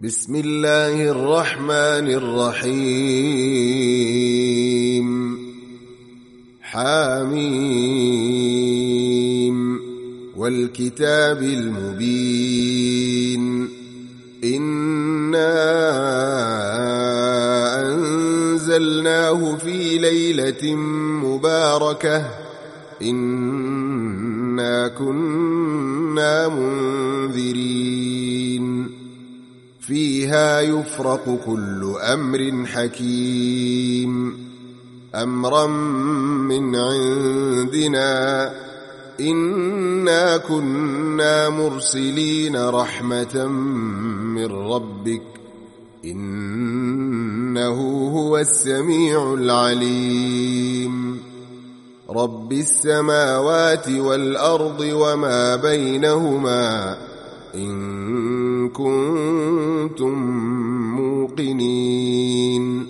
بسم الله الرحمن الرحيم حميم والكتاب المبين إنا أنزلناه في ليلة مباركة إنا كنا منذرين فيها يفرق كل أمر حكيم أمرا من عندنا إنا كنا مرسلين رحمة من ربك إنه هو السميع العليم رب السماوات والأرض وما بينهما إن كنتم موقنين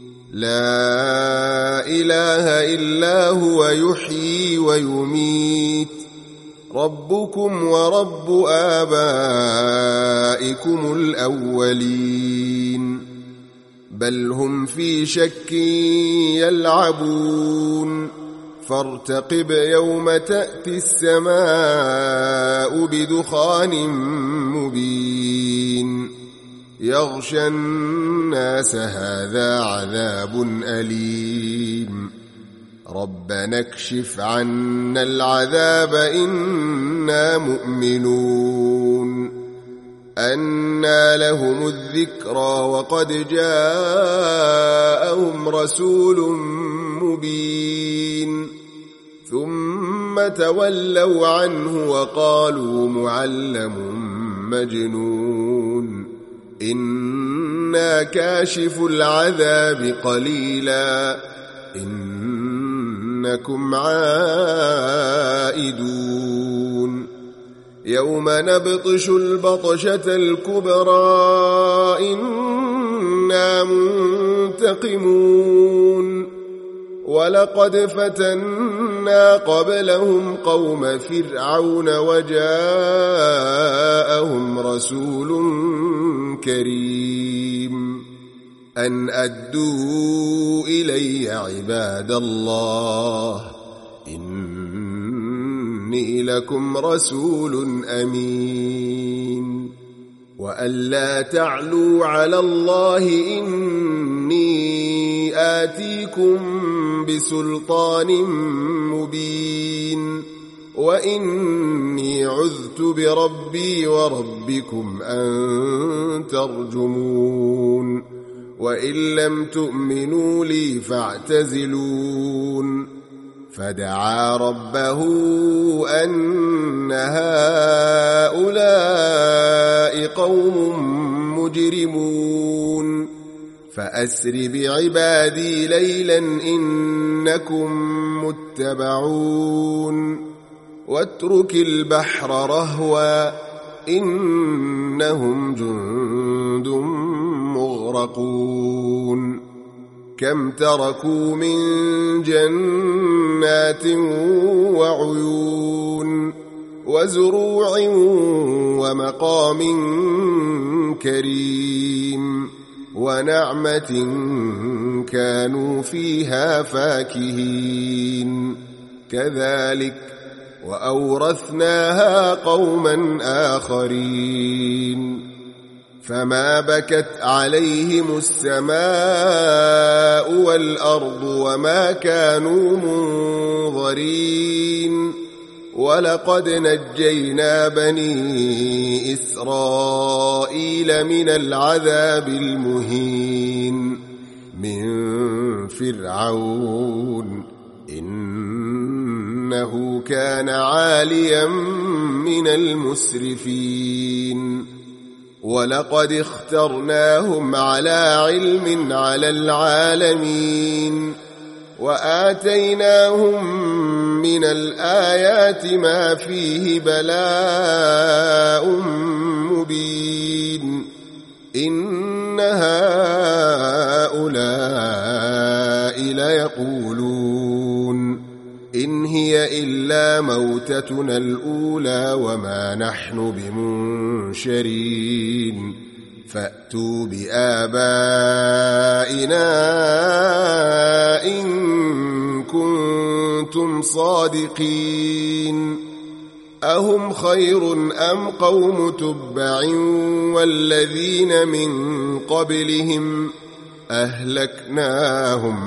لا إله إلا هو يحيي ويميت ربكم ورب آبائكم الأولين بل هم في شك يلعبون فارتقب يوم تأتي السماء بدخان مبين يغشى الناس هذا عذاب أليم ربنا اكشف عنا العذاب إنا مؤمنون أنى لهم الذكرى وقد جاءهم رسول مبين ثم تولوا عنه وقالوا معلم مجنون إنا كاشف العذاب قليلا إنكم عائدون يوم نبطش البطشة الكبرى إنا منتقمون ولقد فتنا قبلهم قوم فرعون وجاءهم رسول كريم أن أدوا إلي عباد الله إني لكم رسول أمين وأن لا تعلوا على الله إني آتيكم بسلطان مبين وإني عذت بربي وربكم أن ترجمون وإن لم تؤمنوا لي فاعتزلون فدعا ربه أن هؤلاء قوم مجرمون فأسر بعبادي ليلا إنكم متبعون واترك البحر رهوا إنهم جند مغرقون كم تركوا من جنات وعيون وزروع ومقام كريم ونعمة كانوا فيها فاكهين كذلك وأورثناها قوما آخرين فما بكت عليهم السماء والأرض وما كانوا منظرين ولقد نجينا بني إسرائيل من العذاب المهين من فرعون إنه كان عاليا من المسرفين ولقد اخترناهم على علم على العالمين وآتيناهم من الآيات ما فيه بلاء مبين إن هؤلاء ليقولون إن هي إلا موتتنا الأولى وما نحن بمنشرين فأتوا بآبائنا إن كنتم صادقين أهم خير أم قوم تبع والذين من قبلهم أهلكناهم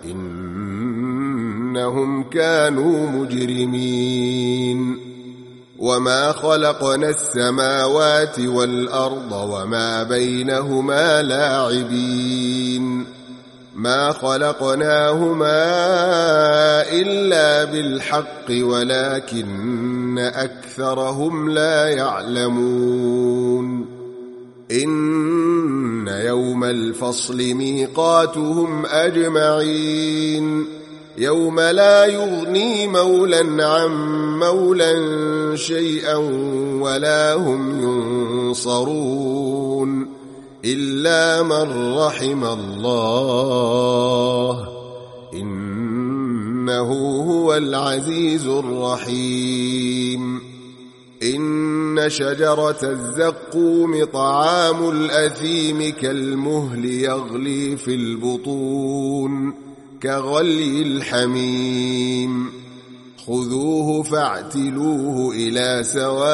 إنهم كانوا مجرمين وما خلقنا السماوات والأرض وما بينهما لاعبين ما خلقناهما إلا بالحق ولكن أكثرهم لا يعلمون إن يوم الفصل ميقاتهم أجمعين يوم لا يغني مولا عن مولا شيئا ولا هم ينصرون إلا من رحم الله إنه هو العزيز الرحيم إن شجرة الزقوم طعام الأثيم كالمهل يغلي في البطون كغلي الحميم خذوه فاعتلوه إلى سواء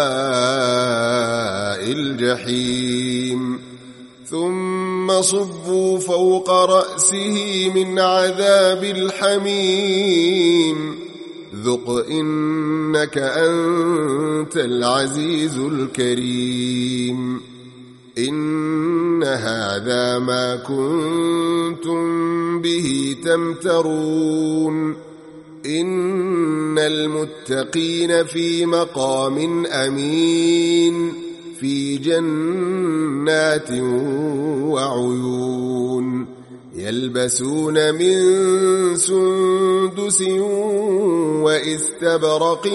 الجحيم ثم صبوا فوق رأسه من عذاب الحميم ذق إنك أنت العزيز الكريم إن هذا ما كنتم به تمترون إن المتقين في مقام أمين في جنات وعيون يلبسون من سندس واستبرق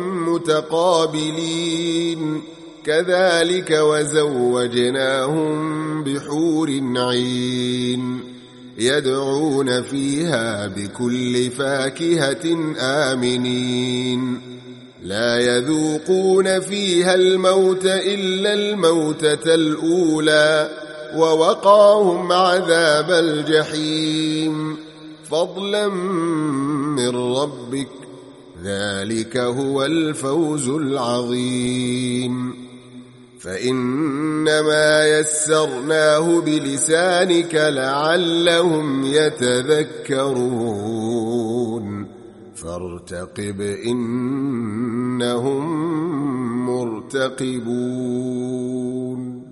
متقابلين كذلك وزوجناهم بحور عين يدعون فيها بكل فاكهة آمنين لا يذوقون فيها الموت إلا الموتة الأولى ووقاهم عذاب الجحيم فضلا من ربك ذلك هو الفوز العظيم فإنما يسرناه بلسانك لعلهم يتذكرون فارتقب إنهم مرتقبون